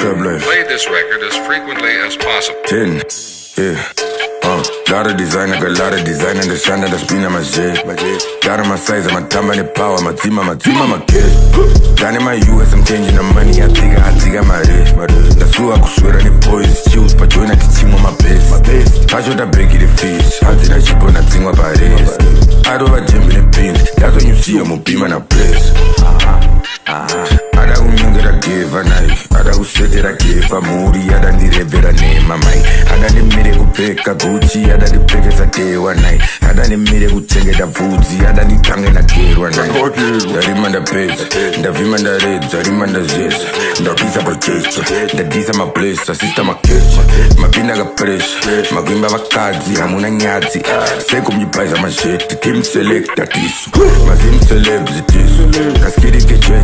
trap life. Play this record as frequently as possible. 10, yeah. Lot of design, I got lot of design and the shine that I spin on my jet. Got on my size, I'm a time and the power, my team, my kid. Down in my US, I'm changing the money, I think my wrist. That's who I could swear on the boys, choose, but join at the team on my best. I should have break the fish, I did that shit on that thing about it. I don't have gym in the pins, that's when you see I'm a beam and a place. I don't know that I give a night. I don't say that I give a moody. I don't need a better name, my mind. I don't need to pick a Gucci. I don't need to pick a day one night. I don't need to take it a Fuji. I don't need tongue in a kid one night. The rim on the page, the vim on the red, the rim on the zest. The piece of a church, the diss of my place, the system of kitchen. My pinaga fresh, my gimba vakazi, I'm on a nyati. Say, come you price of my shit. The team select that is. My team celebs it is. Cascade get